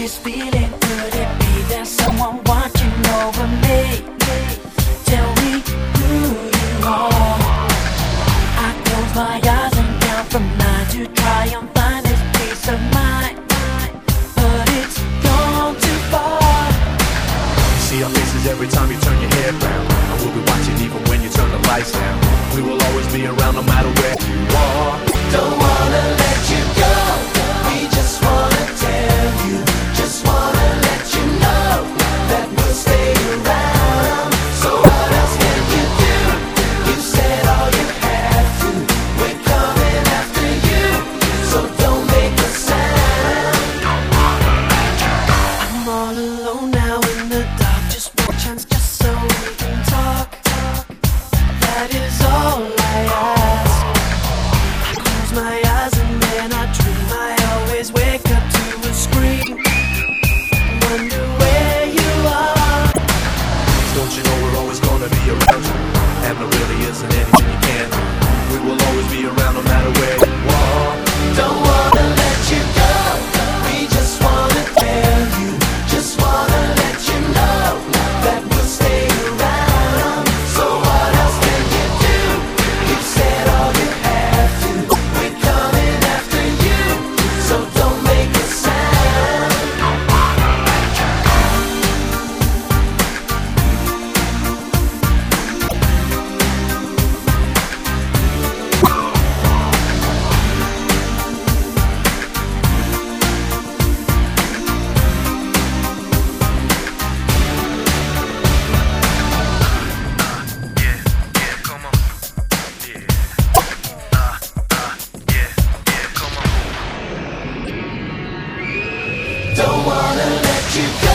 this feeling? Could it be there's someone watching over me? Tell me who you are. I close my eyes and count from 9 to try and find this peace of mind, but it's gone too far. See our faces every time you turn your head round, and we'll be watching even when you turn the lights down. We will always be around no matter where you are. Don't wanna let you go. We just wanna tell you, just wanna let you know that we'll stay around. So what else can you do? You said all you have to. We're coming after you, so don't make a sound. I'm all alone now in the dark. Just one chance, just so we can talk. That is all I ask. I close my eyes and then I dream. I always wake up to a scream. Wonder where you are. Don't you know we're always gonna be around you, and there really isn't anything you can do. We will always be around no matter where you are. Don't wanna let you go. We just wanna tell you, just wanna let you know that we'll stay around. So what else can you do? You said all you have to. We're coming after you, so don't make a sound. Don't wanna let you go.